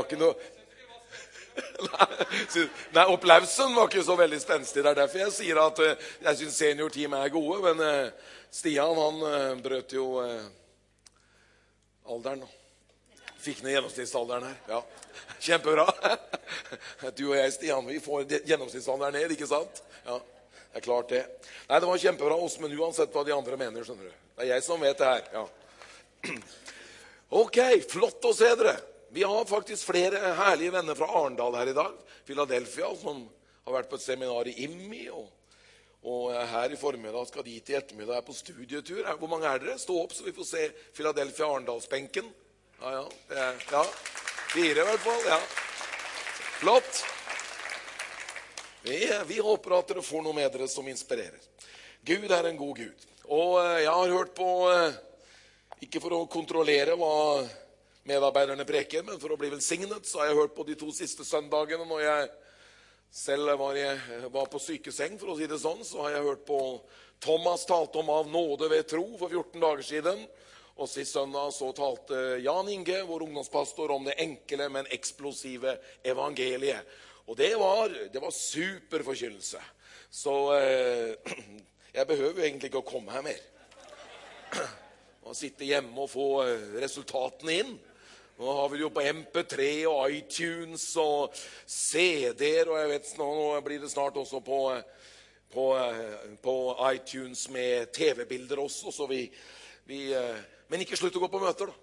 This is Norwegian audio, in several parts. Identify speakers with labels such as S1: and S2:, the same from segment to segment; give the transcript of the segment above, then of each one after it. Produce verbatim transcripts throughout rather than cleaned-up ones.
S1: ikke noe... Nei, opplevelsen var ikke så veldig spenstig. Det er derfor jeg sier at uh, jeg synes seniorteamet er gode, men uh, Stian, han uh, brøt jo uh, alderen. Fikk ned gjennomsnittsalderen her. Ja, kjempebra. Du og jeg, Stian, vi får gjennomsnittsalderen ned, ikke sant? Ja, det er klart det. Nei, det var kjempebra også, men uansett hva de andre mener, skjønner du. Det er jeg som vet det her, ja. Ok, flott å se dere. Vi har faktisk flere herlige venner fra Arendal her i dag. Philadelphia, som har vært på et seminar i I M I, og, og her i formiddag skal de til ettermiddag på studietur. Hvor mange er dere? Stå opp så vi får se Philadelphia-Arendalsbenken. Ja, ja, det er, ja. Fire i hvert fall, ja. Flott. Vi, vi håper at dere får noe med dere som inspirerer. Gud er en god Gud. Og jeg har hørt på, ikke for å kontrollere hva medarbeiderne preker, men for å bli velsignet, så har jeg hørt på de to siste søndagene. Når jeg selv var, jeg, var på sykeseng, for å si det sånn, så har jeg hørt på Thomas talte om av nåde ved tro for fjorten dager siden. Og sist søndag så talte Jan Inge, vår ungdomspastor, om det enkle, men eksplosive evangeliet. Og det var, det var super forkynnelse. Så eh, jeg behøver jo egentlig ikke å komme her mer. Å sitte hjemme og få resultatene inn. Nå har vi det jo på M P tre og iTunes og C D-er, og jeg vet, nå, nå blir det snart også på, på, på iTunes med T V-bilder også, så vi, vi, men ikke slutt å gå på møter da,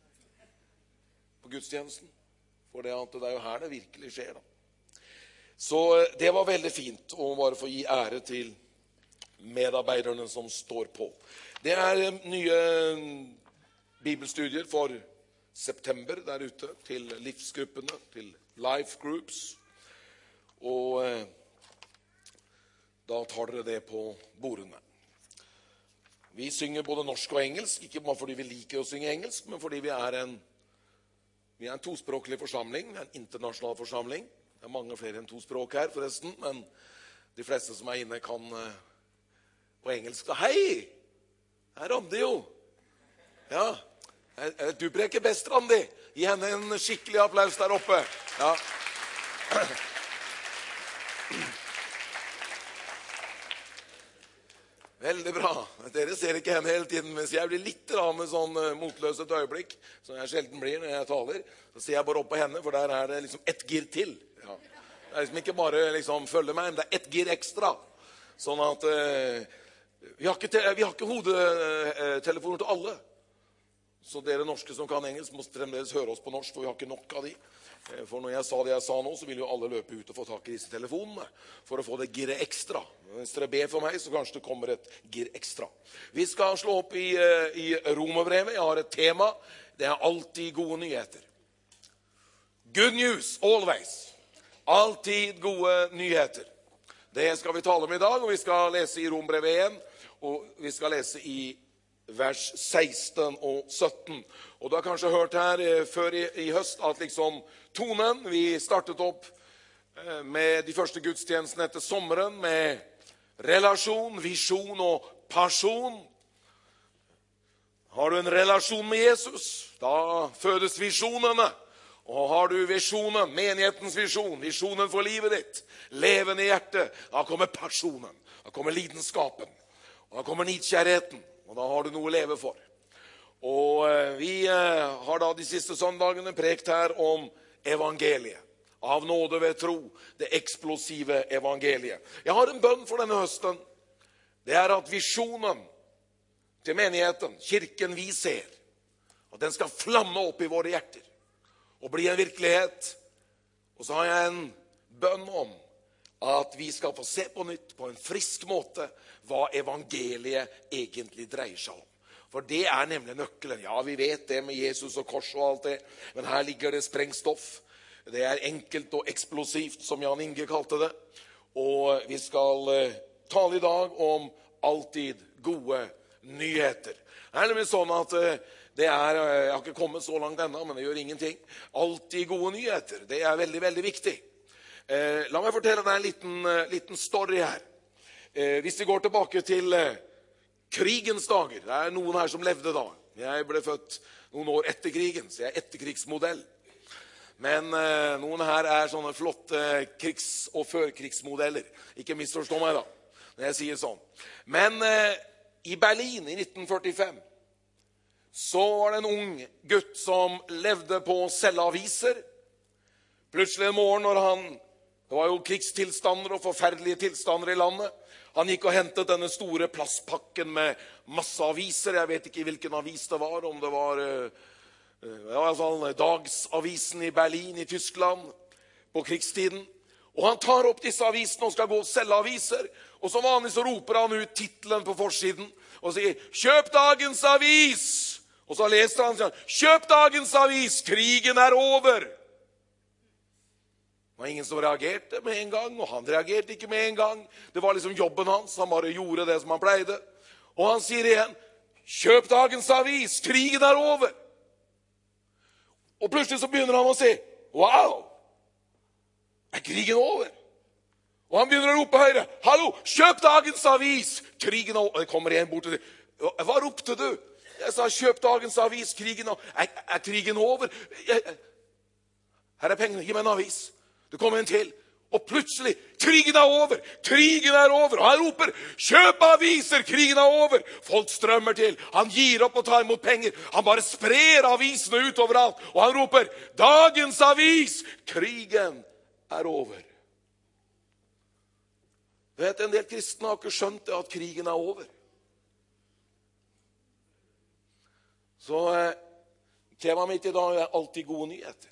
S1: på gudstjenesten, for det, det er jo her det virkelig skjer da. Så det var veldig fint å bare få gi ære til medarbeiderne som står på. Det er nye bibelstudier for september der ute, til livsgruppene, til life groups. Og eh, da tar dere det på bordene. Vi synger både norsk og engelsk, ikke bare fordi vi liker å synge engelsk, men fordi vi er en, vi er en tospråklig forsamling, vi er en internasjonal forsamling. Det er mange flere enn to språk her forresten, men de fleste som er inne kan eh, på engelsk. Hei! Her er Randi jo. Ja, du breker best, Randi. Gi henne en skikkelig applaus der oppe. Ja. Veldig bra. Dere ser ikke henne hele tiden, mens jeg blir litt med sånn motløs et øyeblikk, som jeg sjelden blir når jeg taler. Så ser jeg bare opp på henne, for der er det liksom ett gir til. Ja. Det er liksom ikke bare liksom følge meg, men det er ett gir ekstra. Sånn at eh, vi har ikke, vi har ikke hodetelefoner til alle. Så dere norske som kan engelsk må fremdeles høre oss på norsk, for vi har ikke nok av de. For når jeg sa det jeg sa nå, så vil jo alle løpe ut og få tak i disse telefonene for å få det giret ekstra. Hvis dere ber for meg, så kanskje det kommer et gir ekstra. Vi skal slå opp i, i Romerbrevet. Jeg har et tema. Det er alltid gode nyheter. Good news, always. Alltid gode nyheter. Det skal vi tale om i dag, og vi skal lese i Romerbrevet igjen, og vi skal lese i vers seksten og sytten. Og du har kanskje hørt her eh, før i, i høst at liksom tonen, vi startet opp eh, med de første gudstjenestene etter sommeren med relasjon, visjon og pasjon. Har du en relasjon med Jesus, da fødes visjonene. Og har du visjonen, menighetens visjon, visjonen for livet ditt, levende hjerte, da kommer passionen, da kommer lidenskapen, og da kommer nidkjærheten. Og da har du noe å leve for. Og eh, vi eh, har da de siste søndagene prekt her om evangeliet. Av nåde ved tro. Det eksplosive evangeliet. Jeg har en bønn for denne høsten. Det er at visjonen til menigheten, kirken vi ser, at den skal flamme opp i våre hjerter. Og bli en virkelighet. Og så har jeg en bønn om at vi skal få se på nytt på en frisk måte hva evangeliet egentlig dreier seg om. For det er nemlig nøkkelen. Ja, vi vet det med Jesus og kors og alt det, men her ligger det sprengstoff. Det er enkelt og eksplosivt, som Jan Inge kalte det. Og vi skal uh, tale i dag om alltid gode nyheter. Det er nemlig sånn at uh, det er, uh, jeg har ikke kommet så langt enda, men det gjør ingenting. Alltid gode nyheter, det er veldig, veldig viktig. Eh, la meg fortelle deg en liten, uh, liten story her. Eh, hvis vi går tilbake til uh, krigens dager, det er noen her som levde da. Jeg ble født noen år etter krigen, så jeg er etterkrigsmodell. Men eh, noen her er sånne flotte krigs- og førkrigsmodeller. Ikke misforstå meg da, når jeg sier sånn. Men eh, i Berlin i nitten førtifem, så var det en ung gutt som levde på å selge aviser. Plutselig en morgen når han, det var jo krigstilstander og forferdelige tilstander i landet, han gikk og hentet denne store plastpakken med masse aviser. Jeg vet ikke hvilken avis det var, om det var ja, altså, Dagsavisen i Berlin i Tyskland på krigstiden. Og han tar opp disse avisene og skal gå og selge aviser. Og som vanlig så roper han ut titlen på forsiden og sier, «Kjøp dagens avis!» Og så leser han sånn, «Kjøp dagens avis, krigen er over!» Det var ingen som reagerte med en gang, og han reagerte ikke med en gang. Det var liksom jobben hans, han bare gjorde det som han pleide. Og han sier igjen, «Kjøp dagens avis, krigen er over!» Og plutselig så begynner han å si, «Wow! Er krigen over?» Og han begynner å rope høyre, «Hallo, kjøp dagens avis, krigen er over!» Og det kommer en bort og sier, «Hva ropte du?» Jeg sa, «Kjøp dagens avis, krigen er, er, er krigen over?» Jeg, her er pengene, gi meg en avis. Det kommer en til, og plutselig, krigen er over, krigen er over. Og han roper, «Kjøp aviser, krigen er over!» Folk strømmer til, han gir opp og tar imot penger. Han bare sprer avisene ut overalt, og han roper, «Dagens avis, krigen er over!» Vet, en del kristne har ikke skjønt det, at krigen er over. Så eh, temaet mitt i dag er alltid gode nyheter.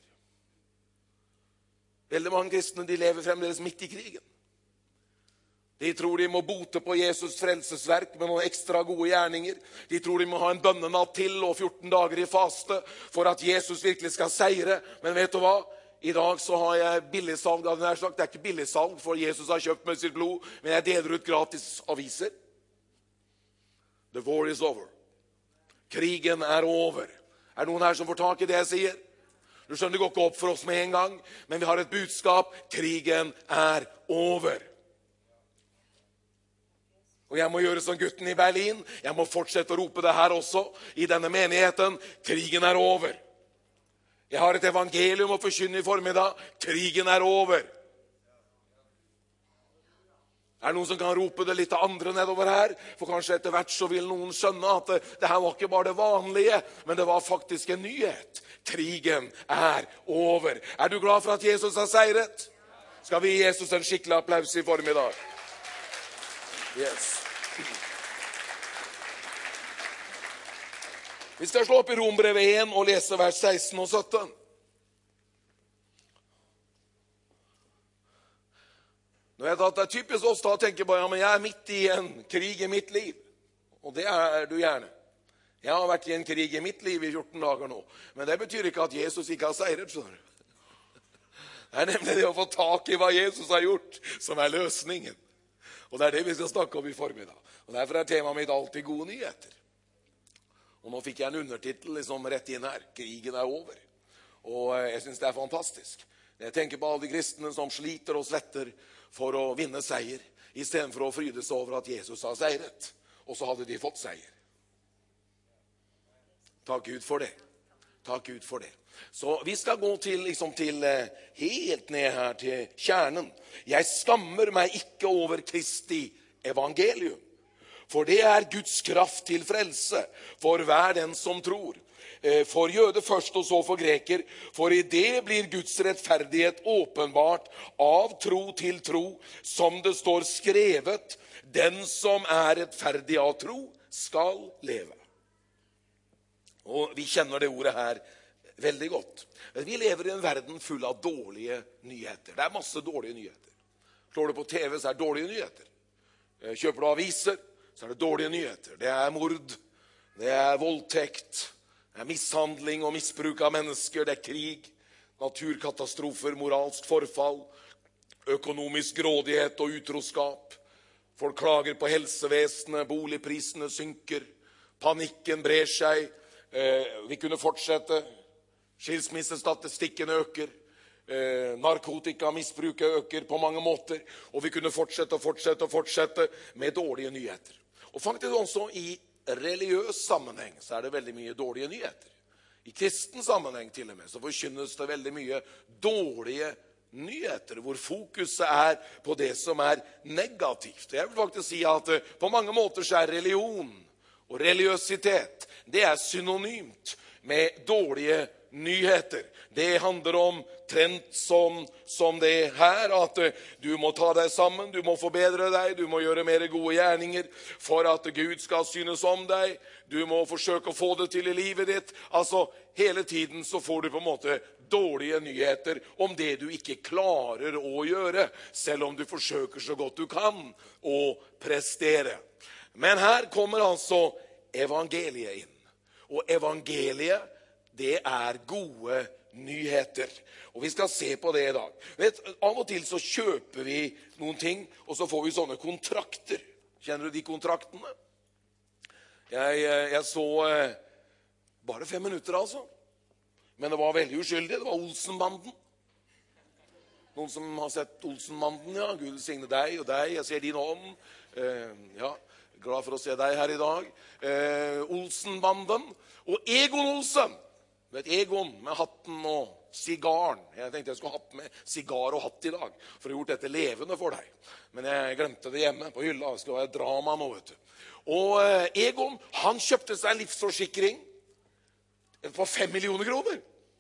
S1: Veldig mange kristne, de lever fremdeles midt i krigen. De tror de må bote på Jesus frelsesverk med noen ekstra gode gjerninger. De tror de må ha en bønnenatt til og fjorten dager i faste for at Jesus virkelig skal seire. Men vet du hva? I dag så har jeg billigsalg av den her slag. Det er ikke billigsalg, for Jesus har kjøpt med sitt blod, men jeg deler ut gratis aviser. The war is over. Krigen er over. Er det noen her som får tak i det jeg sier? Du skjønner, det går ikke opp for oss med en gang, men vi har et budskap. Krigen er over. Og jeg må gjøre som gutten i Berlin. Jeg må fortsette å rope det her også, i denne menigheten. Krigen er over. Jeg har et evangelium å forkynne i formiddag. Krigen er over. Er det noen som kan rope det litt andre nedover her? For kanskje etter hvert så vil noen skjønne at det, det her var ikke bare det vanlige, men det var faktisk en nyhet. Krigen er over. Er du glad for at Jesus har seiret? Skal vi gi Jesus en skikkelig applaus i formiddag? Yes. Vi skal slå opp i Rombrevet én og lese vers seksten og sytten. Nå vet jeg at det er typisk oss da å tenke på, ja, men jeg er midt i en krig i mitt liv. Og det er du gjerne. Jeg har vært i en krig i mitt liv i fjorten dager nå. Men det betyr ikke at Jesus ikke har seiret, skjønner du. Det er nemlig det å få tak i hva Jesus har gjort, som er løsningen. Og det er det vi skal snakke om i formiddag. Og derfor er temaet mitt alltid gode nyheter. Og nå fikk jeg en undertitel liksom rett inn her. Krigen er over. Og jeg synes det er fantastisk. Jeg tenker på alle de kristne som sliter og svetter for å vinne seier, i stedet for å fryde seg over at Jesus har seiret. Og så hadde de fått seier. Takk Gud for det. Takk Gud for det. Så vi skal gå til, liksom til helt ned her til kjernen. Jeg skammer meg ikke over Kristi evangelium, for det er Guds kraft til frelse for hver den som tror. For jøde først og så for greker, for i det blir Guds rettferdighet åpenbart av tro til tro, som det står skrevet, den som er rettferdig av tro skal leve. Og vi kjenner det ordet her veldig godt. Vi lever i en verden full av dårlige nyheter. Det er masse dårlige nyheter. Slår du på T V, så er det dårlige nyheter. Kjøper du aviser, så er det dårlige nyheter. Det er mord, det er voldtekt, det er mishandling og misbruk av mennesker, det er krig, naturkatastrofer, moralsk forfall, økonomisk grådighet og utroskap. Folk klager på helsevesenet, boligprisene synker, panikken brer seg. Eh, vi kunne fortsette. Skilsmissestatistikken øker. Eh, narkotikamisbruket øker på mange måter. Og vi kunne fortsette og fortsette og fortsette med dårlige nyheter. Og faktisk også i religiøs sammenheng så er det veldig mye dårlige nyheter. I kristen sammenheng til og med, så forkynnes det veldig mye dårlige nyheter, hvor fokuset er på det som er negativt. Jeg vil faktisk si at på mange måter så er religion og religiøsitet, det er synonymt med dårlige nyheter. Det handler om trent som, som det her, at du må ta deg sammen, du må forbedre deg, du må gjøre mer gode gjerninger for at Gud skal synes om deg. Du må forsøke å få det til i livet ditt. Altså, hele tiden så får du på en måte dårlige nyheter om det du ikke klarer å gjøre, selv om du forsøker så godt du kan å prestere. Men her kommer altså evangeliet inn. Og evangeliet, det er gode nyheter. Og vi skal se på det i dag. Vet, av og til så kjøper vi noen ting, og så får vi sånne kontrakter. Kjenner du de kontraktene? Jeg, jeg så eh, bare fem minutter altså. Men det var veldig uskyldig. Det var Olsenbanden. Noen som har sett Olsenbanden, ja. Gud signe deg og deg. Jeg ser din hånd. Eh, ja, glad for å se deg her i dag. Eh, Olsenbanden. Og Egon Olsen. Vet, Egon med hatten og sigaren. Jeg tenkte jeg skulle hatt med sigar og hatt i dag, for å ha gjort dette levende for deg. Men jeg glemte det hjemme på hylla. Det skulle være drama nå, vet du. Og eh, Egon, han kjøpte seg en livsforsikring på fem millioner kroner.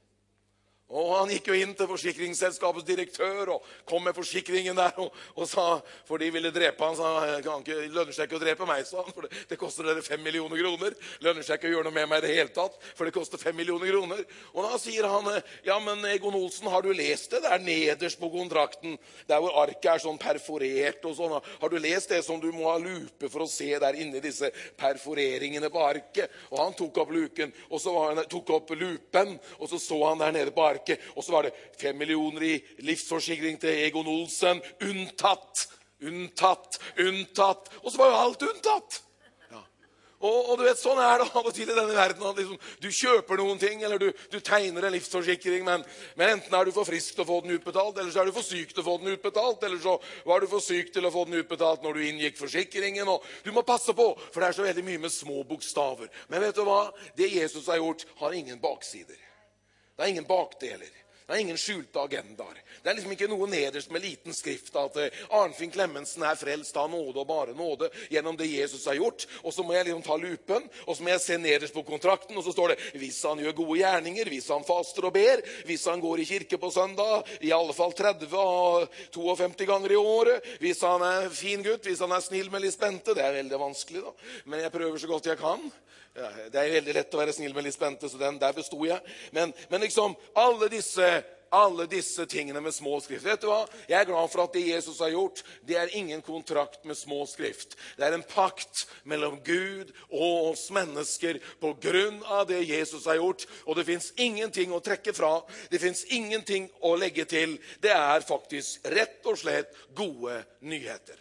S1: Og han gikk jo inn til forsikringsselskapets direktør og kom med forsikringen der og, og sa, for de ville drepe han, sa han, kan ikke, lønner seg ikke å drepe meg, sa han, for det, det koster dere fem millioner kroner. Lønner seg ikke å gjøre noe med meg i det hele tatt, for det koster fem millioner kroner. Og da sier han, ja, men Egon Olsen, har du lest det? Det er nederst på kontrakten, der hvor arket er sånn perforert og sånn. Har du lest det som du må ha lupe for å se der inne i disse perforeringene på arket? Og han tok opp luken, og så var han, tok opp lupen, og så så han der nede på arket. Og så var det fem millioner i livsforsikring til Egon Olsen. Unntatt, unntatt, unntatt. Og så var jo alt unntatt. Ja. Og, og du vet, sånn er det av og til i denne verden. At liksom, du kjøper noen ting, eller du, du tegner en livsforsikring, men, men enten er du for frisk til å få den utbetalt, eller så er du for syk til å få den utbetalt, eller så var du for syk til å få den utbetalt når du inngikk forsikringen. Og du må passe på, for det er så veldig mye med små bokstaver. Men vet du hva? Det Jesus har gjort, har ingen baksider. Det er ingen bakdeler. Det er ingen skjulte agendaer. Det er liksom ikke noe nederst med liten skrift at Arnfinn Clemmensen er frelst av nåde og bare nåde gjennom det Jesus har gjort. Og så må jeg liksom ta lupen, og så må jeg se nederst på kontrakten, og så står det, hvis han gjør gode gjerninger, hvis han faster og ber, hvis han går i kirke på søndag, i alle fall tretti og femtito ganger i året, hvis han er fin gutt, hvis han er snill med Lis Bente, det er veldig vanskelig da, men jeg prøver så godt jeg kan. Ja, det er veldig lett å være snill med Lis Bente, så den der bestod jeg. Men, men liksom, alle disse, alle disse tingene med små skrift. Vet du hva? Jeg er glad for at det Jesus har gjort, det er ingen kontrakt med små skrift. Det er en pakt mellom Gud og oss mennesker på grunn av det Jesus har gjort. Og det finnes ingenting å trekke fra. Det finnes ingenting å legge til. Det er faktisk rett og slett gode nyheter.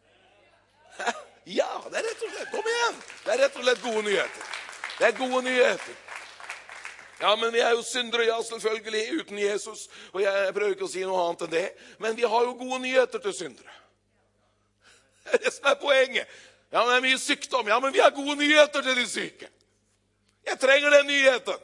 S1: Ja, det er rett og slett, kom igjen. Det er rett og slett gode nyheter. Det er gode nyheter. Ja, men vi er jo syndere, ja, selvfølgelig, uten Jesus. Og jeg prøver ikke å si noe annet enn det. Men vi har jo gode nyheter til syndere. Det er det som er poenget. Ja, men det er mye sykdom. Ja, men vi har gode nyheter til de syke. Jeg trenger den nyheten.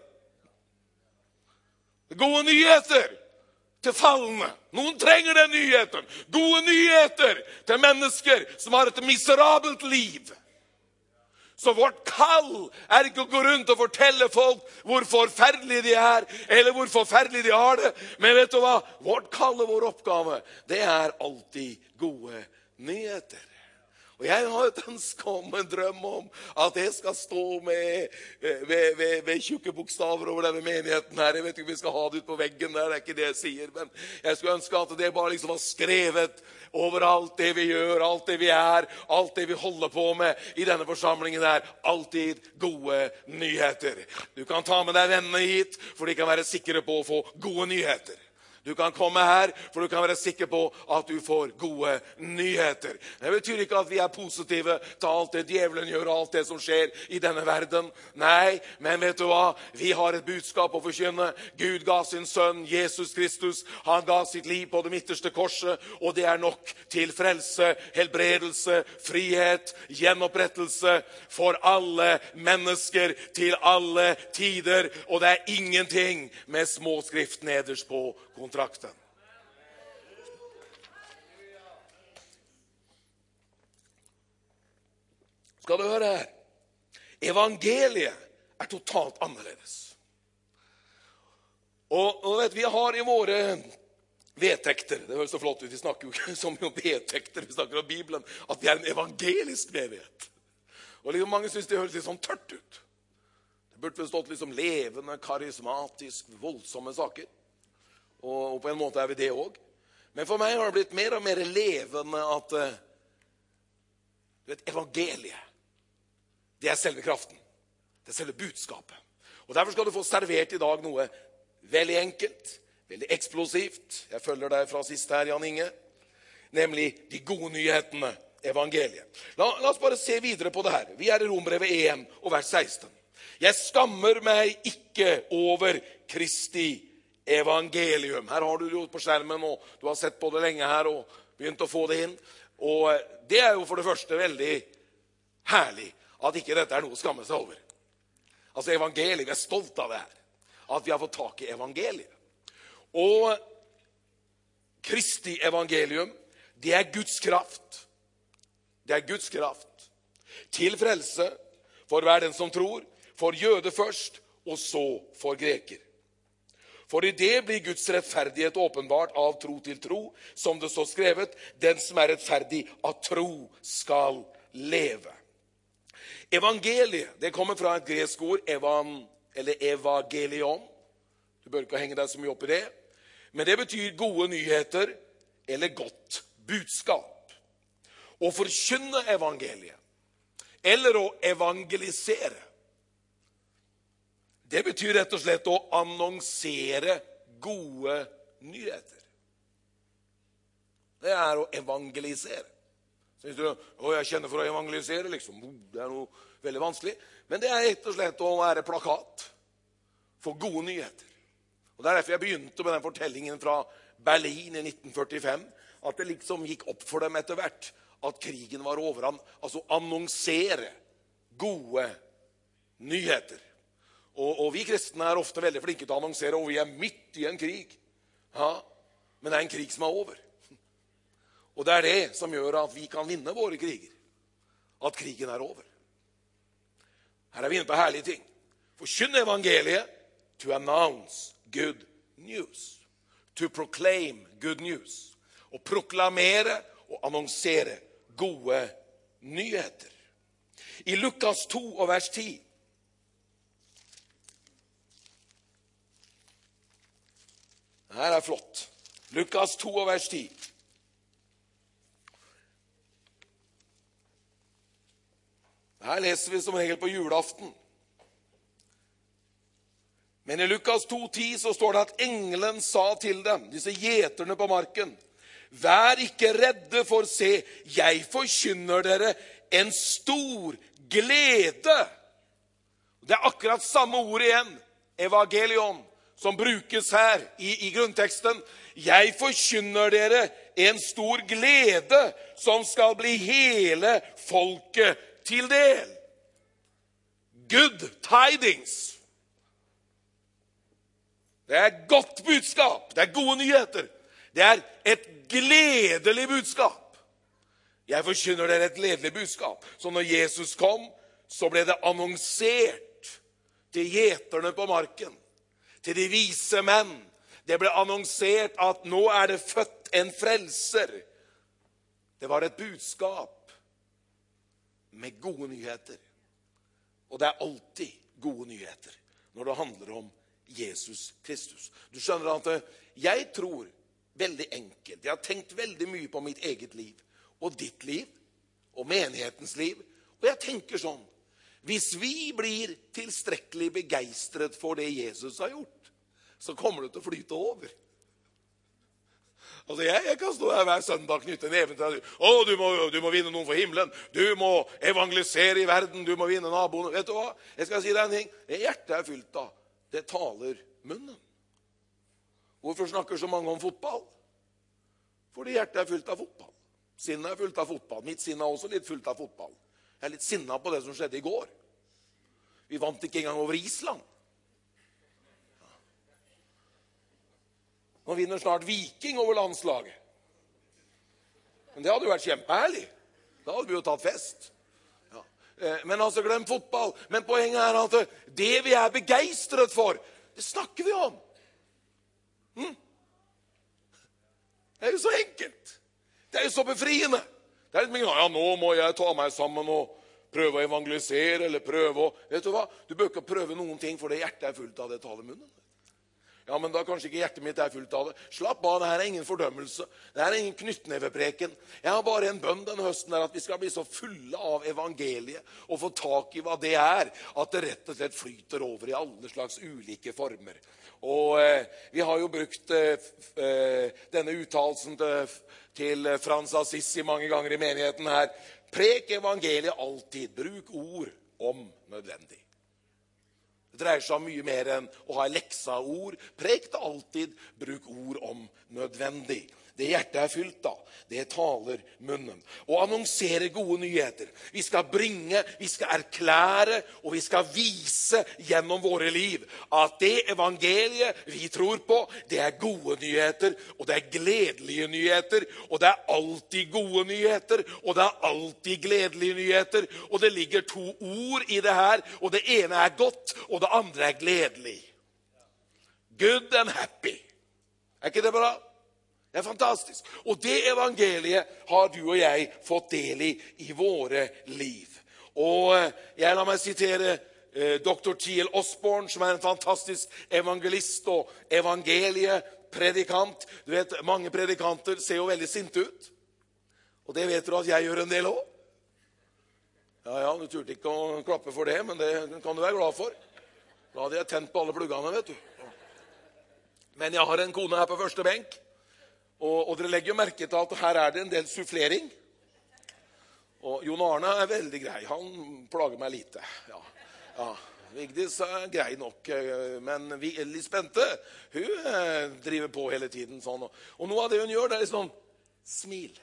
S1: Gode nyheter til falne. Noen trenger den nyheten. Gode nyheter til mennesker som har et miserabelt liv. Så vårt kall er ikke å gå rundt og fortelle folk hvor forferdelige de er, eller hvor forferdelige de har det. Men vet du hva? Vårt kall og vår oppgave, det er alltid gode nyheter. Og jeg har et ønske om, en drøm om, at det skal stå med, ved, ved, ved tjukke bokstaver over denne menigheten her. Jeg vet ikke om vi skal ha det ut på veggen der, det er ikke det jeg sier. Men jeg skulle ønske at det bare liksom var skrevet over alt det vi gjør, alt det vi er, alt det vi holder på med i denne forsamlingen her. Alltid gode nyheter. Du kan ta med deg vennene hit, for de kan være sikre på å få gode nyheter. Du kan komme her, for du kan være sikker på at du får gode nyheter. Det betyr ikke at vi er positive til alt det djevelen gjør, og alt det som skjer i denne verden. Nei, men vet du hva? Vi har et budskap å forkynne. Gud ga sin sønn, Jesus Kristus. Han ga sitt liv på det midterste korset, og det er nok til frelse, helbredelse, frihet, gjenopprettelse for alle mennesker til alle tider. Og det er ingenting med småskrift nederst på kontrakten. Skal du høre her? Evangeliet er totalt annerledes. Og, og vet, vi har i våre vedtekter, det høres så flott ut, vi snakker jo ikke så mye om vedtekter, vi snakker om Bibelen, at vi er en evangelisk menighet. Og liksom mange synes det høres litt sånn tørt ut. Det burde vel stått liksom levende, karismatisk, voldsomme saker. Og, og på en måte er vi det også. Men for meg har det blitt mer og mer levende at uh, du vet, evangeliet, det er selve kraften. Det er selve budskapet. Og derfor skal du få servert i dag noe veldig enkelt, veldig eksplosivt. Jeg følger deg fra sist her, Jan Inge. Nemlig de gode nyhetene, evangeliet. La, la oss bare se videre på det her. Vi er i Rombrevet en og vers seksten. Jeg skammer meg ikke over Kristi evangelium. Her har du det jo på skjermen, og du har sett på det lenge her og begynt å få det inn. Og det er jo for det første veldig herlig at ikke dette er noe å skamme seg over. Altså evangeliet, vi er stolt av det her. At vi har fått tak i evangeliet. Og Kristi evangelium, det er Guds kraft. Det er Guds kraft. Til frelse, for hver den som tror, for jøde først, og så for greker. For i det blir Guds rettferdighet åpenbart av tro til tro, som det står skrevet, den som er rettferdig av tro skal leve. Evangeliet, det kommer fra et gresk ord, evan, eller evangelion. Du bør ikke henge deg så mye opp i det. Men det betyr gode nyheter, eller godt budskap. Å forkynne evangeliet, eller å evangelisere, det betyr rett og slett å annonsere gode nyheter. Det er å evangelisere. Så hvis du, å, jeg kjenner for å evangelisere, liksom, det er noe veldig vanskelig. Men det er rett og slett å være plakat for gode nyheter. Og det er derfor jeg begynte med den fortellingen fra Berlin i nitten førtifem, at det liksom gikk opp for dem etter hvert, at krigen var over ham. Altså annonsere gode nyheter. Og, og vi kristne er ofte veldig flinke til å annonsere, og vi er midt i en krig. Ja, men det er en krig som er over. Og det er det som gjør at vi kan vinne våre kriger. At krigen er over. Her er vi inne på herlige ting. Forkynne evangeliet, to announce good news. To proclaim good news. Å proklamere og annonsere gode nyheter. I Lukas to og vers ti, her er flott. Lukas to og vers ti. Her leser vi som regel på julaften. Men i Lukas to ti så står det at engelen sa til dem, disse gjeterne på marken, vær ikke redde, for se, jeg forkynner dere en stor glede. Det er akkurat samme ord igjen, evangelion, som brukes her i, i grunnteksten. Jeg forkynner dere en stor glede som skal bli hele folket til del. Good tidings. Det er godt budskap. Det er gode nyheter. Det er et gledelig budskap. Jeg forkynner dere et gledelig budskap. Så når Jesus kom, så ble det annonsert til gjeterne på marken, til de vise menn. Det ble annonsert at nå er det født en frelser. Det var et budskap med gode nyheter. Og det er alltid gode nyheter når det handler om Jesus Kristus. Du skjønner at jeg tror veldig enkelt. Jeg har tenkt veldig mye på mitt eget liv, og ditt liv, og menighetens liv. Og jeg tenker sånn, hvis vi blir tilstrekkelig begeistret for det Jesus har gjort, så kommer det til å flyte over. Altså, jeg, jeg kan stå her hver søndag knytte neven til deg. Å, du må, du må vinne noen for himmelen. Du må evangelisere i verden. Du må vinne naboene. Vet du hva? Jeg skal si deg en ting. Det hjertet er fylt av. Det taler munnen. Hvorfor snakker så mange om fotball? Fordi hjertet er fylt av fotball. Sinnet er fylt av fotball. Mitt sinne er også litt fylt av fotball. Jeg er litt sinnet på det som skjedde i går. Vi vant ikke engang over Island. Nå vinner snart Viking over landslaget. Men det hadde jo vært kjempeherlig. Da hadde vi jo tatt fest. Ja. Men altså, glem fotball. Men poenget er at det vi er begeistret for, det snakker vi om. Hm? Det er jo så enkelt. Det er jo så befriende. Det er litt mye, ja, nå må jeg ta meg sammen og prøve å evangelisere, eller prøve å, vet du hva? Du bør ikke prøve noen ting, for det hjertet er fullt av det taler munnen. Ja, men da kanskje ikke hjertet mitt er fullt av det. Slapp av, det her er ingen fordømmelse. Det her er ingen knyttnevepreken. Jeg har bare en bønn denne høsten der, at vi skal bli så fulle av evangeliet, og få tak i hva det er, at det rett og slett flyter over i alle slags ulike former. Og eh, vi har jo brukt eh, denne uttalelsen til, til Frans Assisi mange ganger i menigheten her. Prek evangeliet alltid. Bruk ord om nødvendig. Det dreier seg om mye mer enn å ha leksa ord. Prek det alltid. Bruk ord om nødvendig. Det hjertet er fylt av, det taler munnen. Og annonsere gode nyheter. Vi skal bringe, vi skal erklære, og vi skal vise gjennom våre liv at det evangeliet vi tror på, det er gode nyheter, og det er gledelige nyheter, og det er alltid gode nyheter, og det er alltid gledelige nyheter, og det ligger to ord i det her, og det ene er godt, og det andre er gledelig. Good and happy. Er ikke det bra? Det er fantastisk. Og det evangeliet har du og jeg fått del i i våre liv. Og jeg lar meg sitere eh, doktor T L Osborne, som er en fantastisk evangelist og evangeliepredikant. Du vet, mange predikanter ser jo veldig sinte ut. Og det vet du at jeg gjør en del også. Ja, ja, du turte ikke å klappe for det, men det kan du være glad for. Da hadde jeg tent på alle pluggene, vet du. Men jeg har en kone her på første benk. Og, og dere legger jo merke til at her er det en del sufflering. Og Jon Arne er veldig grei. Han plager meg lite. Ja, ja. Vigdis er grei nok. Men Lisbeth Bente, hun driver på hele tiden sånn. Og noe av det hun gjør, det er liksom smil.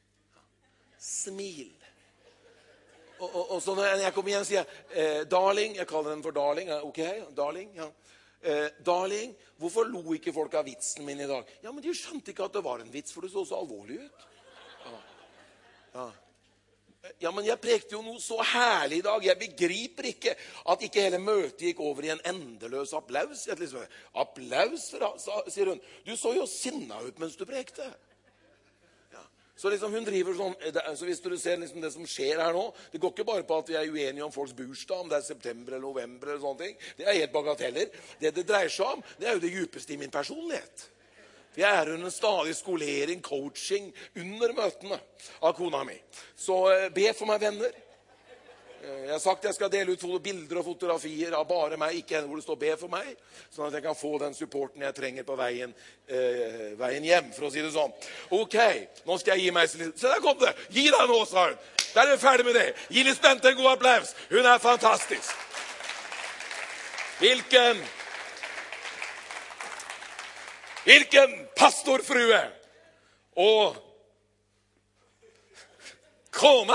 S1: Smil. Og, og, og så når jeg kommer igjen, sier jeg, eh, darling, jeg kaller den for darling. Ok, darling, ja. Eh, darling, hvorfor lo ikke folk av vitsen min i dag? Ja, men de skjønte ikke at det var en vits, for det så så alvorlig ut. Ja, ja. Ja, men jeg prekte jo noe så herlig i dag. Jeg begriper ikke at ikke hele møtet gikk over i en endeløs applaus. Liksom, applaus, sier hun. Du så jo sinna ut mens du prekte. Så liksom hun driver sånn, så hvis du ser liksom det som skjer her nå, det går ikke bare på at vi er uenige om folks bursdag, om det er september eller november eller sånne ting. Det er helt bagateller. Det det dreier seg om, det er jo det djupeste i min personlighet. Jeg er under stadig skolering, coaching, under møtene av kona mi. Så be for meg, venner. Jeg har sagt jeg skal dele ut bilder og fotografier av bare meg, ikke henne hvor det står be for meg, sånn at jeg kan få den supporten jeg trenger på veien, eh, veien hjem, for å si det sånn. Ok, nå skal jeg gi meg. Se, der kom det. Gi deg nå, sa hun. Der er vi ferdig med det. Gi Lisbeth Bente en god applaus. Hun er fantastisk. Hvilken Hvilken pastorfrue og kona!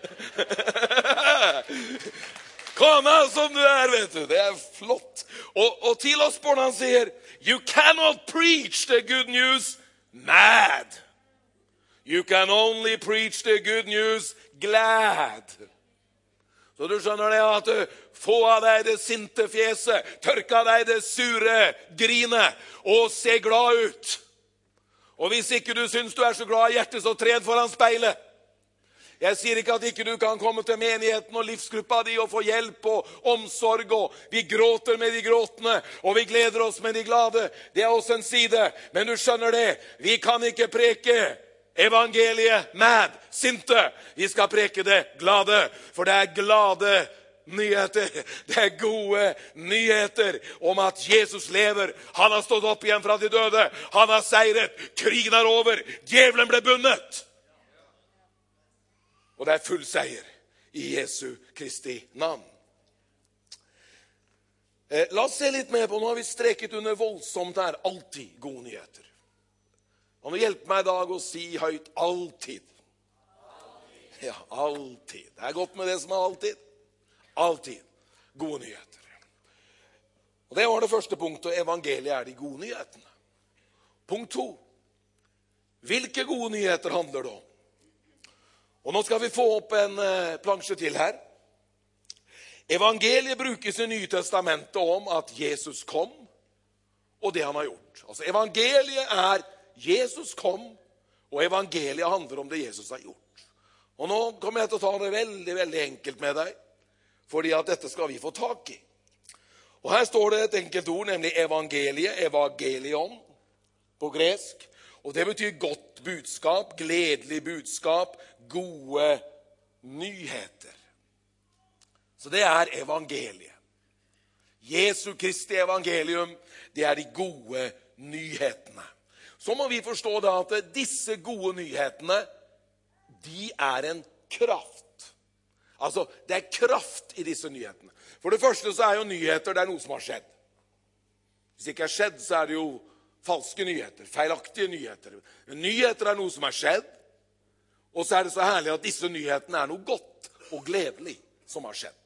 S1: Kona som du er, vet du. Det er flott. Og, og til Osborne han sier, you cannot preach the good news mad. You can only preach the good news glad. Så du skjønner det at du få av deg det sinte fjeset, tørk av deg det sure grinet, og se glad ut. Og hvis ikke du synes du er så glad i hjertet, så tred foran speilet. Jeg sier ikke at ikke du kan komme til menigheten og livsgruppa di og få hjelp og omsorg, og vi gråter med de gråtende, og vi gleder oss med de glade. Det er også en side, men du skjønner det, vi kan ikke preke evangeliet mad, sinte. Vi skal preke det glade, for det er glade nyheter. Det er gode nyheter om at Jesus lever. Han har stått opp igjen fra de døde. Han har seiret. Krigen er over. Djevelen ble bundet. Og det er full seier i Jesu Kristi navn. Eh, la oss se litt mer på, nå har vi streket under voldsomt, det er alltid gode nyheter. Og nå hjelper meg i dag å si høyt alltid. Ja, alltid. Det er godt med det som er alltid. Alltid. Gode nyheter. Og det var det første punktet. Evangeliet er de gode nyhetene. Punkt to. Hvilke gode nyheter handler det om? Og nå skal vi få opp en plansje til her. Evangeliet brukes i Nye Testamentet om at Jesus kom, og det han har gjort. Altså evangeliet er Jesus kom, og evangeliet handler om det Jesus har gjort. Og nå kommer jeg til å ta det veldig, veldig enkelt med deg, fordi at dette skal vi få tak i. Og her står det et enkelt ord, nemlig evangeliet, evangelion, på gresk. Og det betyr godt budskap, gledelig budskap, gode nyheter. Så det er evangeliet. Jesu Kristi evangelium, det er de gode nyhetene. Så må vi forstå da at disse gode nyhetene, de er en kraft. Altså, det er kraft i disse nyhetene. For det første så er jo nyheter, det er noe som har skjedd. Hvis det ikke er skjedd, så er det jo falske nyheter, feilaktige nyheter. Men nyheter er noe som har skjedd, og så er det så herlig at disse nyhetene er noe godt og gledelig som har skjedd.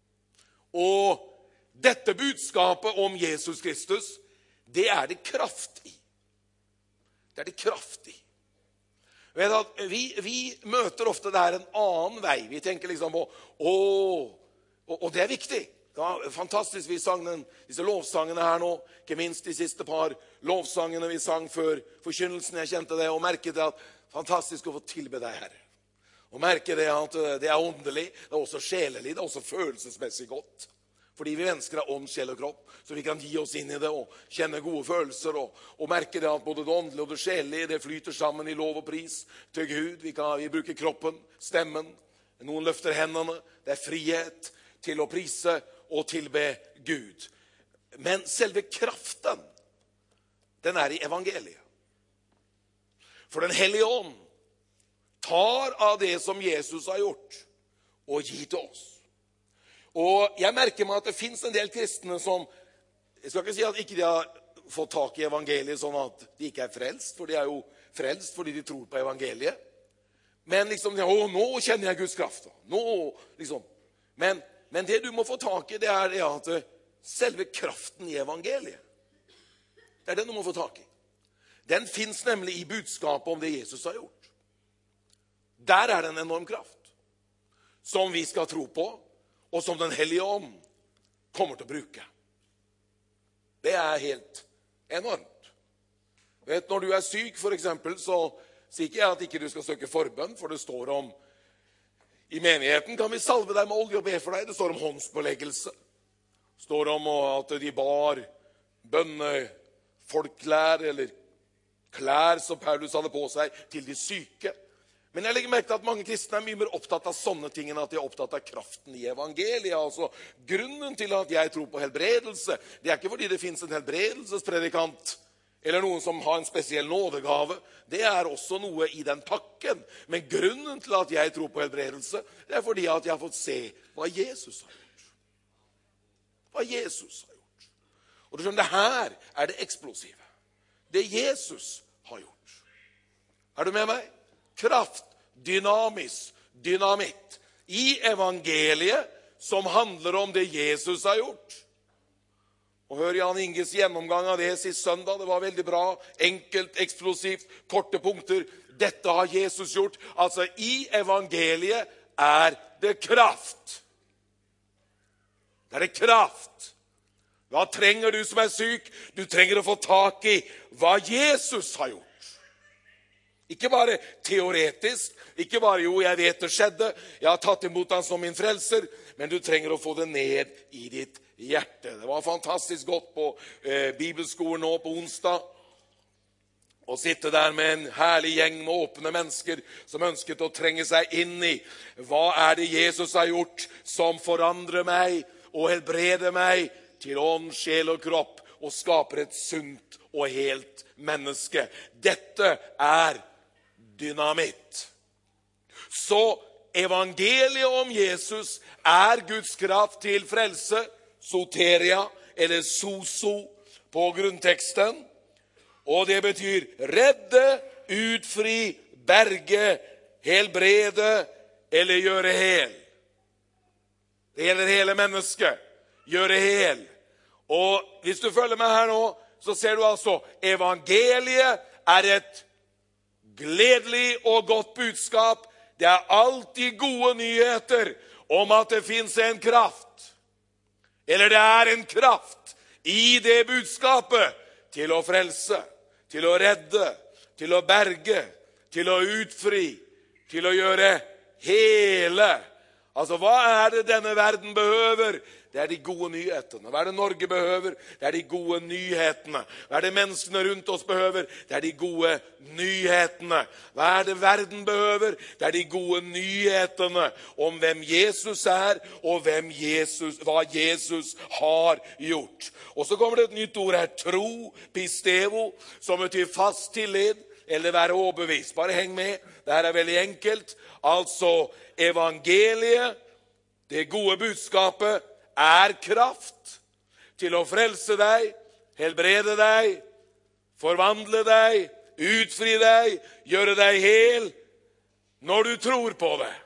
S1: Og dette budskapet om Jesus Kristus, det er det kraft i. Det er det kraft i. Vet at vi, vi møter ofte det her en annen vei. Vi tenker liksom på, åh, og, og det er viktig. Det var fantastisk vi sang den, disse lovsangene her nå, ikke minst de siste par lovsangene vi sang før forkynnelsen. Jeg kjente det og merket det at fantastisk å få tilbe deg, Herre. Og merke det at det er åndelig, det er også sjelelig, det er også følelsesmessig godt. Fordi vi mennesker er ånd, sjel og kropp, så vi kan gi oss inn i det og kjenne gode følelser og, og merke det at både det åndelige og det sjelelige, det flyter sammen i lov og pris til Gud. Vi, kan, vi bruker kroppen, stemmen, noen løfter hendene, det er frihet til å prise og tilbe Gud. Men selve kraften, den er i evangeliet. For den hellige ånd tar av det som Jesus har gjort og gir til oss. Og jeg merker meg at det finnes en del kristne som, jeg skal ikke si at ikke de har fått tak i evangeliet sånn at de ikke er frelst, for de er jo frelst fordi de tror på evangeliet. Men liksom, å, nå kjenner jeg Guds kraft. Nå, liksom. Men, men det du må få tak i, det er det at selve kraften i evangeliet, det er den du må få tak i. Den finnes nemlig i budskapet om det Jesus har gjort. Der er det en enorm kraft som vi skal tro på, og som den hellige ånd kommer til å bruke. Det er helt enormt. Vet, når du er syk, for eksempel, så sier ikke jeg at ikke du skal søke forbønn, for det står om, i menigheten kan vi salve deg med olje og be for deg. Det står om håndspåleggelse. Det står om at de bar bønnefolklær, eller klær som Paulus hadde på seg, til de syke. Men jeg legger merke til at mange kristne er mye mer opptatt av sånne ting enn at de er opptatt av kraften i evangeliet. Altså, grunnen til at jeg tror på helbredelse, det er ikke fordi det finnes en helbredelsespredikant, eller noen som har en spesiell nådegave. Det er også noe i den pakken. Men grunnen til at jeg tror på helbredelse, det er fordi at jeg har fått se hva Jesus har gjort. Hva Jesus har gjort. Og du skjønner, det her er det eksplosive. Det Jesus har gjort. Er du med meg? Kraft, dynamis, dynamitt i evangeliet som handler om det Jesus har gjort. Og hør Jan Inges gjennomgang av det sist søndag. Det var veldig bra, enkelt, eksplosivt, korte punkter. Dette har Jesus gjort. Altså i evangeliet er det kraft. Det er det kraft. Hva trenger du som er syk? Du trenger å få tak i hva Jesus har gjort. Ikke bare teoretisk, ikke bare jo, jeg vet det skjedde, jeg har tatt imot han som min frelser, men du trenger å få det ned i ditt hjerte. Det var fantastisk godt på eh, bibelskolen nå på onsdag. og sitte der med en herlig gjeng med åpne mennesker som ønsket å trenge seg inn i hva er det Jesus har gjort som forandrer meg og helbreder meg til ånd, sjel og kropp og skaper et sunt og helt menneske. Dette er dynamitt. Så evangeliet om Jesus er Guds kraft til frelse, soteria eller soso på grunnteksten. Og det betyr redde, utfri, berge, helbrede eller gjøre hel. Det gjelder hele mennesket. Gjøre hel. Og hvis du følger med her nå, så ser du altså evangeliet er et gledelig og godt budskap. Det er alltid gode nyheter om at det finnes en kraft. Eller det er en kraft i det budskapet til å frelse, til å redde, til å berge, til å utfri, til å gjøre hele. Altså, hva er det denne verden behøver? Det er de gode nyhetene. Hva er det Norge behøver? Det er de gode nyhetene. Hva er det menneskene rundt oss behøver? Det er de gode nyhetene. Hva er det verden behøver? Det er de gode nyhetene om hvem Jesus er, og hvem Jesus, hva Jesus har gjort. Og så kommer det et nytt ord her, tro, pistevo, som betyr fast tillit, eller være overbevist. Bare heng med, det her er veldig enkelt. Altså, evangeliet, det gode budskapet, er kraft til å frelse deg, helbrede deg, forvandle deg, utfri deg, gjøre deg hel, når du tror på det.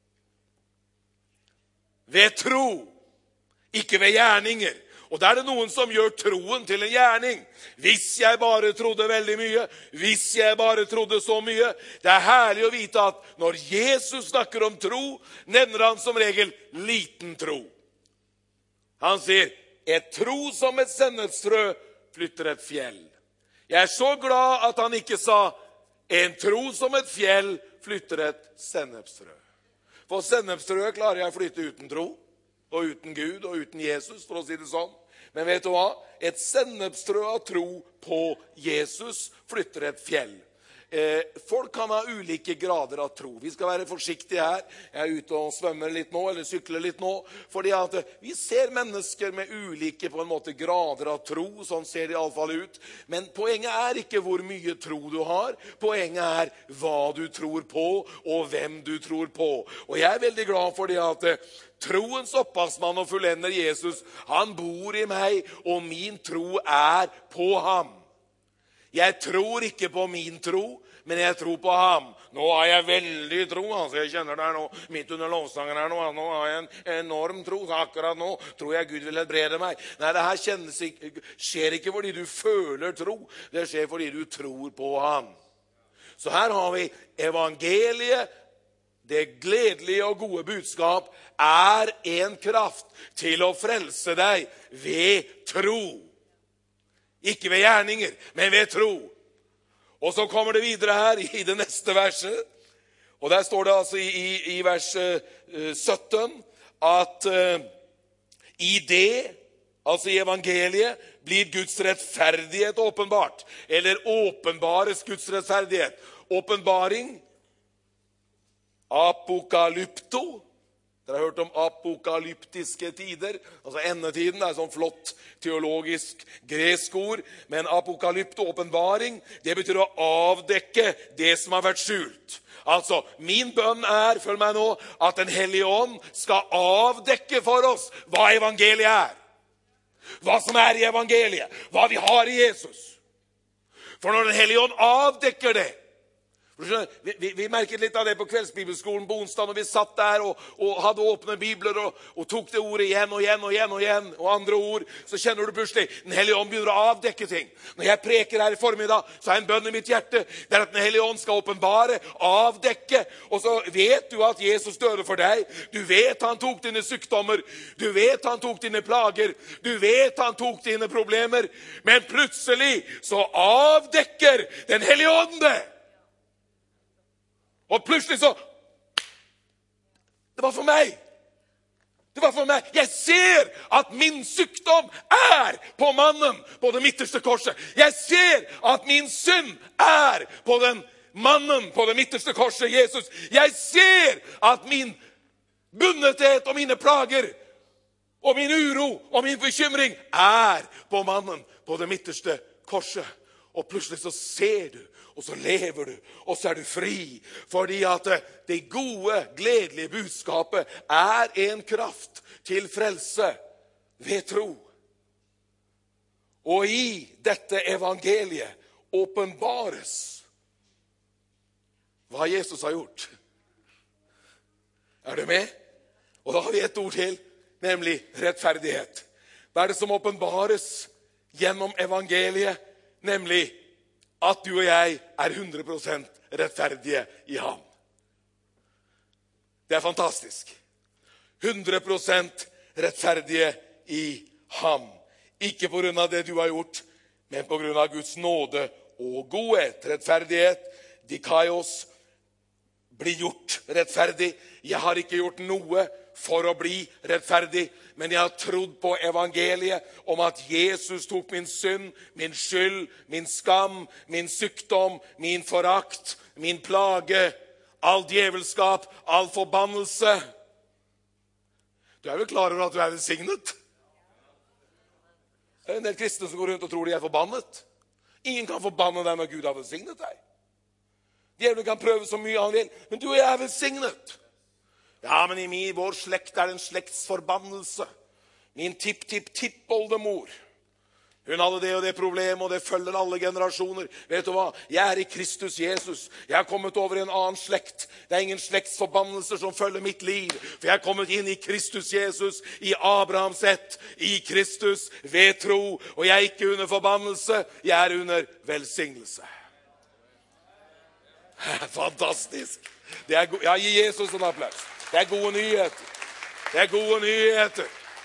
S1: Ved tro, ikke ved gjerninger. Og da er det noen som gjør troen til en gjerning. Hvis jeg bare trodde veldig mye, hvis jeg bare trodde så mye. Det er herlig å vite at når Jesus snakker om tro, nevner han som regel liten tro. Han sier, et tro som et sennepsfrø flytter et fjell. Jeg er så glad at han ikke sa, en tro som et fjell flytter et sennepsfrø. For sennepsfrø klarer jeg å flytte uten tro, og uten Gud, og uten Jesus, for å si det sånn. Men vet du hva? Et sennepsfrø av tro på Jesus flytter et fjell. Eh, folk kan ha ulike grader av tro. Vi skal være forsiktige her. Jeg er ute og svømmer litt nå, eller sykler litt nå, fordi at vi ser mennesker med ulike på en måte grader av tro, sånn ser det i alle fall ut. Men poenget er ikke hvor mye tro du har, poenget er hva du tror på, og hvem du tror på. Og jeg er veldig glad for det at troens opphavsmann og fullender Jesus, han bor i meg, og min tro er på ham. Jeg tror ikke på min tro, men jeg tror på ham. Nå har jeg veldig tro, altså jeg kjenner det her nå, midt under lovsangen her nå, nå har jeg en enorm tro, så akkurat nå tror jeg Gud vil helbrede meg. Nei, det her kjennes ikke, skjer ikke fordi du føler tro, det skjer fordi du tror på ham. Så her har vi evangeliet, det gledelige og gode budskap, er en kraft til å frelse deg ved tro. Ikke ved gjerninger, men ved tro. Og så kommer det videre her i det neste verset. Og der står det altså i, i, i vers uh, sytten at uh, i det, altså i evangeliet, blir Guds rettferdighet åpenbart. Eller åpenbares Guds rettferdighet. Åpenbaring, apokalypto. Dere har hørt om apokalyptiske tider, altså endetiden, det er sånn flott teologisk gresk ord, men apokalypto, åpenbaring, det betyr å avdekke det som har vært skjult. Altså, min bønn er, følg meg nå, at den hellige ånd skal avdekke for oss hva evangeliet er. Hva som er i evangeliet, hva vi har i Jesus. For når den hellige ånd avdekker det, Vi, vi, vi merket litt av det på kveldsbibelskolen på onsdag når vi satt der og, og hadde åpne bibler og, og tok det ordet igjen og igjen og igjen og igjen og andre ord, så kjenner du plutselig den hellige ånd begynner å avdekke ting. Når jeg preker her i formiddag, så har jeg en bønn i mitt hjerte, det er at den hellige ånd skal åpenbare, avdekke, og så vet du at Jesus døde for deg, du vet han tok dine sykdommer, du vet han tok dine plager, du vet han tok dine problemer, men plutselig så avdekker den hellige ånd det. Og plutselig så, det var for meg. Det var for meg. Jeg ser at min sykdom er på mannen på det midterste korset. Jeg ser at min synd er på den mannen på det midterste korset, Jesus. Jeg ser at min bundethet og mine plager og min uro og min bekymring er på mannen på det midterste korset. Og plutselig så ser du, og så lever du, og så er du fri. Fordi at det gode, gledelige budskapet er en kraft til frelse ved tro. Og i dette evangeliet åpenbares hva Jesus har gjort. Er du med? Og da har vi et ord til, nemlig rettferdighet. Hva er det som åpenbares gjennom evangeliet? Nemlig at du og jeg er hundre prosent rettferdige i ham. Det er fantastisk. hundre prosent rettferdige i ham. Ikke på grunn av det du har gjort, men på grunn av Guds nåde og godhet. Rettferdighet, dikaios, bli gjort rettferdig. Jeg har ikke gjort noe for å bli rettferdig, men jeg har trodd på evangeliet om at Jesus tok min synd, min skyld, min skam, min sykdom, min forakt, min plage, all djevelskap, all forbannelse. Du er vel klar over at du er velsignet? Det er en del kristne som går rundt og tror de er forbannet. Ingen kan forbanne deg når Gud har velsignet deg. Djevelen kan prøve så mye han vil, men du og jeg er velsignet. Ja, men i min, vår slekt er det en slektsforbannelse. Min tipp-tipp-tippoldemor, hun hadde det og det problemet, og det følger alle generasjoner. Vet du hva? Jeg er i Kristus Jesus. Jeg har kommet over i en annen slekt. Det er ingen slektsforbannelser som følger mitt liv. For jeg har kommet inn i Kristus Jesus, i Abrahams ett, i Kristus, ved tro. Og jeg er ikke under forbannelse, jeg er under velsignelse. Fantastisk. Det er go- ja, gi Jesus en applaus. Det er gode nyheter. Det er gode nyheter.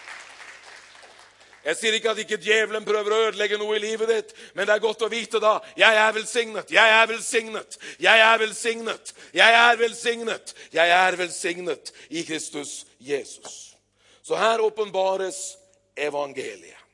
S1: Jeg sier ikke at ikke djevelen prøver å ødelegge noe i livet ditt, men det er godt å vite da, jeg er velsignet, jeg er velsignet, jeg er velsignet, jeg er velsignet, jeg er velsignet i Kristus Jesus. Så her åpenbares evangeliet.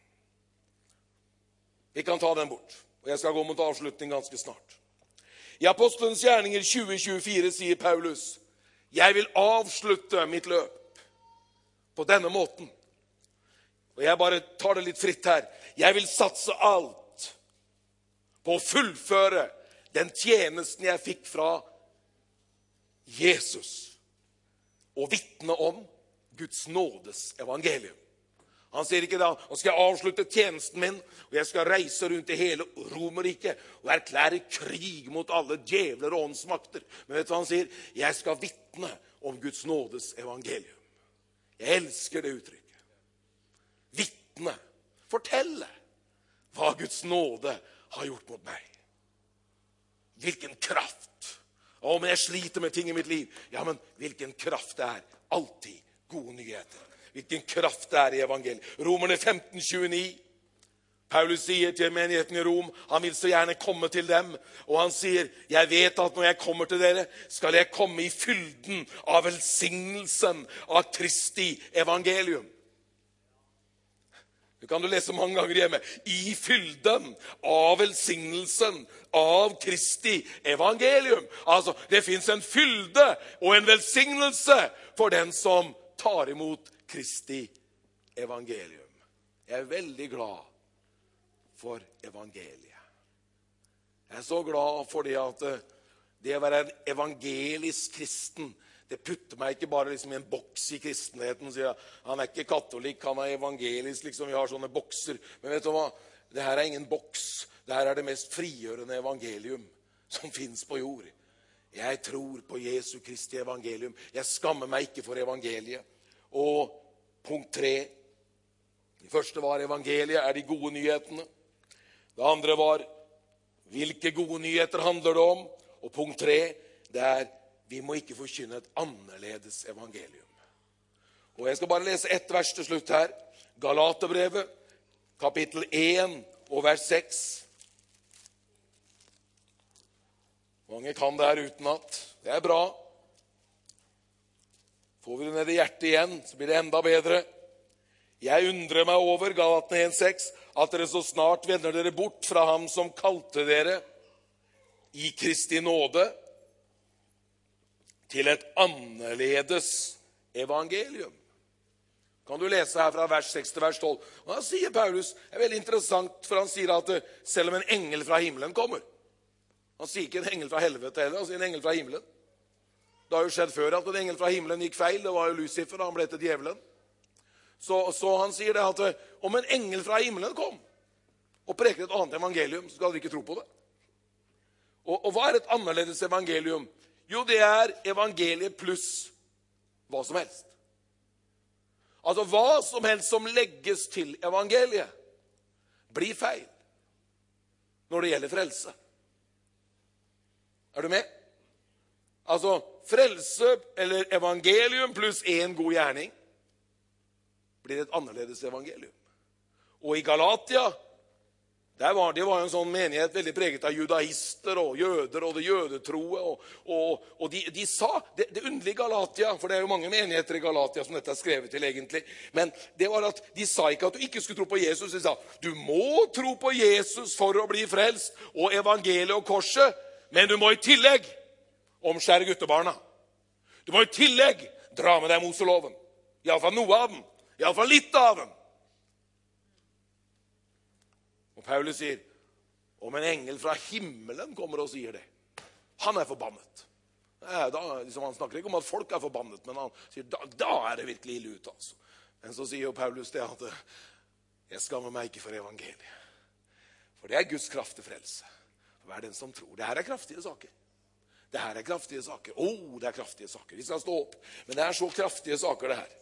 S1: Vi kan ta den bort, og jeg skal gå mot avslutning ganske snart. I Apostelens gjerninger tjue tjuefire sier Paulus, jeg vil avslutte mitt løp på denne måten. Og jeg bare tar det litt fritt her. Jeg vil satse alt på å fullføre den tjenesten jeg fikk fra Jesus. Og vitne om Guds nådes evangelium. Han sier ikke da, nå skal jeg avslutte tjenesten min, og jeg skal reise rundt i hele Romerriket og erklære krig mot alle djevler og åndsmakter. Men vet du hva han sier? Jeg skal vitne om Guds nådes evangelium. Jeg elsker det uttrykket. Vitne, fortelle hva Guds nåde har gjort mot meg. Hvilken kraft. Å, men jeg sliter med ting i mitt liv. Ja, men hvilken kraft det er. Alltid gode nyheter. Hvilken kraft det er i evangeliet. Romerne femten tjueni. Paulus sier til menigheten i Rom, han vil så gjerne komme til dem. Og han sier, jeg vet at når jeg kommer til dere, skal jeg komme i fylden av velsignelsen av Kristi evangelium. Det kan du lese mange ganger hjemme. I fylden av velsignelsen av Kristi evangelium. Altså, det finnes en fylde og en velsignelse for den som tar imot Kristi evangelium. Jeg er veldig glad for evangeliet. Jeg er så glad for det at det å være en evangelisk kristen, det putter meg ikke bare liksom i en boks i kristenheten. Så han er ikke katolikk, han er evangelisk, liksom vi har sånne bokser. Men vet du hva? Det her er ingen boks. Det her er det mest frigjørende evangelium som finnes på jord. Jeg tror på Jesu Kristi evangelium. Jeg skammer meg ikke for evangeliet. Og punkt tre. Det første var evangeliet er de gode nyhetene. Det andre var hvilke gode nyheter handler det om? Og punkt tre, det er vi må ikke forkynne et annerledes evangelium. Og jeg skal bare lese ett vers til slutt her. Galaterbrevet, kapittel én og vers seks. Mange kan det her utenat. Det er bra. Får vi det ned i hjertet igjen, så blir det enda bedre. Jeg undrer meg over, Galaterne en seks, at dere så snart vender dere bort fra ham som kalte dere i Kristi nåde til et annerledes evangelium. Kan du lese her fra vers seks til vers tolv. Og da sier Paulus, det er veldig interessant, for han sier at selv om en engel fra himmelen kommer, han sier ikke en engel fra helvete heller, han sier en engel fra himmelen. Det har jo skjedd før at en engel fra himmelen gikk feil, det var jo Lucifer, han ble til djevelen. Så, så han sier det at om en engel fra himmelen kom og preker et annet evangelium, så skal dere ikke tro på det. Og, og hva er et annerledes evangelium? Jo, det er evangeliet pluss hva som helst. Altså hva som helst som legges til evangeliet blir feil når det gjelder frelse. Er du med? Altså frelse eller evangelium pluss en god gjerning blir et annerledes evangelium. Og i Galatia, der var, det var en sånn menighet veldig preget av judaister og jøder og det jødetroe. Og, og, og de, de sa, det, det underlige Galatia, for det er jo mange menigheter i Galatia som dette er skrevet til egentlig, men det var at de sa ikke at du ikke skulle tro på Jesus. De sa, du må tro på Jesus for å bli frelst, og evangeliet og korset, men du må i tillegg omskjære guttebarna. Du må i tillegg dra med deg Moseloven. I alle fall noe av den. I alle fall litt av den. Og Paulus sier, om en engel fra himmelen kommer og sier det, han er forbannet. Ja, da, liksom, han snakker ikke om at folk er forbannet, men han sier, da, da er det virkelig ille ut. Altså. Men så sier jo Paulus det at jeg skammer meg ikke for evangeliet. For det er Guds kraft til frelse. For hver den som tror. Det her er kraftige saker. Det her er kraftige saker. Å, oh, det er kraftige saker. Vi skal stå opp. Men det er så kraftige saker det her.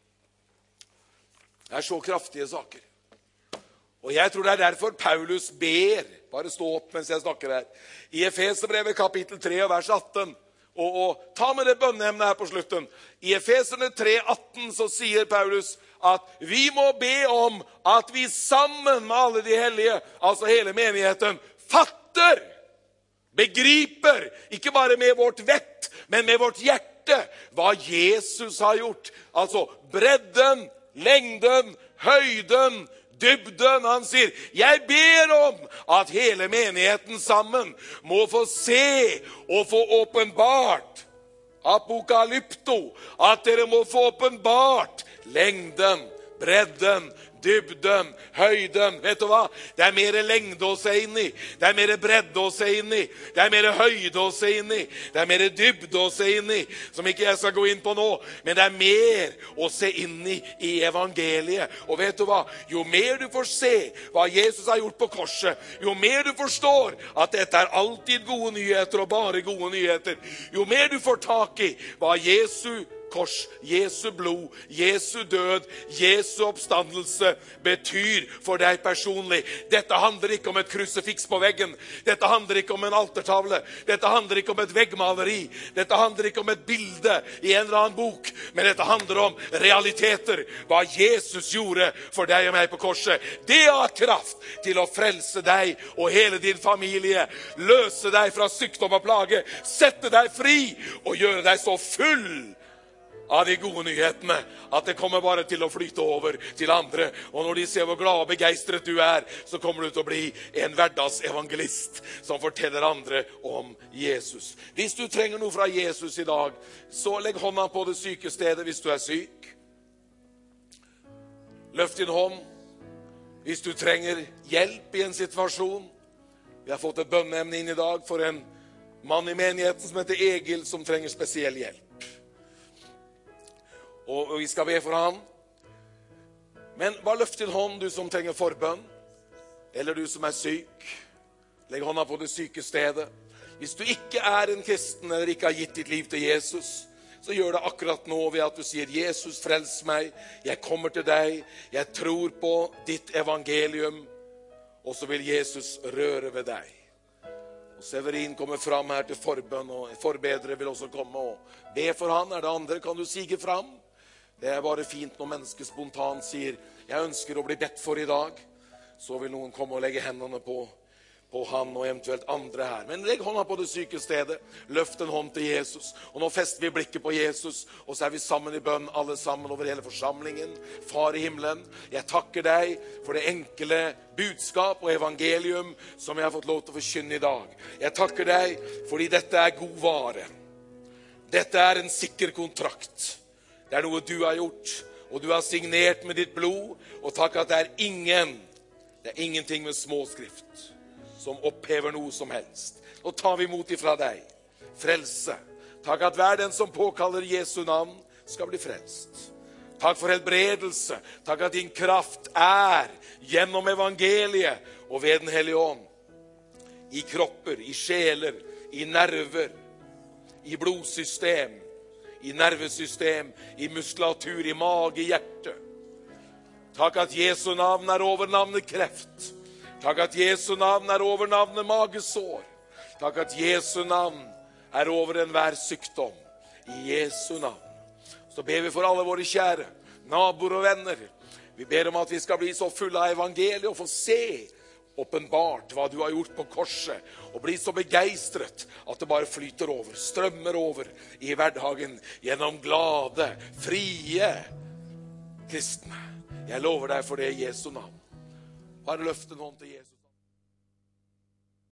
S1: Det er så kraftige saker. Og jeg tror det er derfor Paulus ber, bare stå opp mens jeg snakker her, i Efeserbrevet kapittel tre og vers atten, og, og ta med det bønneemnet her på slutten. I Efeserne tre atten så sier Paulus at vi må be om at vi sammen med alle de hellige, altså hele menigheten, fatter, begriper, ikke bare med vårt vett, men med vårt hjerte, hva Jesus har gjort. Altså bredden, lengden, høyden, dybden. Han sier, jeg ber om at hele menigheten sammen må få se og få åpenbart, apokalypto, at dere må få åpenbart lengden, bredden, dybden, høyden. Vet du hva? Det er mer lengde å se inn i. Det er mer bredde å se inn i. Det er mer høyde å se inn i. Det er mer dybde å se inn i, som ikke jeg skal gå inn på nå. Men det er mer å se inn i i evangeliet. Og vet du hva? Jo mer du får se hva Jesus har gjort på korset, jo mer du forstår at dette er alltid gode nyheter og bare gode nyheter, jo mer du får tak i hva Jesu kors, Jesu blod, Jesu død, Jesu oppstandelse betyr for deg personlig. Dette handler ikke om et krusifiks på veggen. Dette handler ikke om en altertavle. Dette handler ikke om et veggmaleri. Dette handler ikke om et bilde i en eller annen bok. Men dette handler om realiteter. Hva Jesus gjorde for deg og meg på korset. Det har kraft til å frelse deg og hele din familie. Løse deg fra sykdom og plage. Sette deg fri og gjøre deg så full av de gode nyhetene, at det kommer bare til å flyte over til andre. Og når de ser hvor glad og begeistret du er, så kommer du til å bli en hverdagsevangelist som forteller andre om Jesus. Hvis du trenger noe fra Jesus i dag, så legg hånda på det syke stedet hvis du er syk. Løft din hånd hvis du trenger hjelp i en situasjon. Vi har fått et bønneemne inn i dag for en mann i menigheten som heter Egil, som trenger spesiell hjelp. Og vi skal be for ham. Men bare løft din hånd, du som trenger forbønn, eller du som er syk. Legg hånda på det syke stedet. Hvis du ikke er en kristen, eller ikke har gitt ditt liv til Jesus, så gjør det akkurat nå ved at du sier, Jesus, frels meg, jeg kommer til deg, jeg tror på ditt evangelium, og så vil Jesus røre ved deg. Og Severin kommer fram her til forbønn, og forbedere vil også komme og be for han. Er det andre, kan du sige fram? Det er bare fint når mennesker spontant sier, jeg ønsker å bli bedt for i dag. Så vil noen komme og legge hendene på, på han og eventuelt andre her. Men legg hånda på det syke stedet, løft en hånd til Jesus, og nå fester vi blikket på Jesus, og så er vi sammen i bønn, alle sammen over hele forsamlingen. Far i himmelen, jeg takker deg for det enkle budskap og evangelium som jeg har fått lov til å forkynne i dag. Jeg takker deg fordi dette er god vare. Dette er en sikker kontrakt. Det er noe du har gjort, og du har signert med ditt blod, og takk at det er ingen, det er ingenting med småskrift som opphever noe som helst. Nå tar vi imot ifra deg. Frelse. Takk at hver den som påkaller Jesu navn skal bli frelst. Takk for helbredelse. Takk at din kraft er gjennom evangeliet og ved den hellige ånd. I kropper, i sjeler, i nerver, i blodsystem, i nervesystem, i muskulatur, i mage, i hjerte. Takk at Jesu navn er over navnet kreft. Takk at Jesu navn er over navnet magesår. Takk at Jesu navn er over enhver sykdom. I Jesu navn. Så ber vi for alle våre kjære, naboer og venner. Vi ber om at vi skal bli så fulle av evangeliet og få se åpenbart hva du har gjort på korset. Og bli så begeistret at det bare flyter over, strømmer over i hverdagen gjennom glade, frie kristne. Jeg lover deg for det i Jesu navn. Bare løft en hånd til Jesus.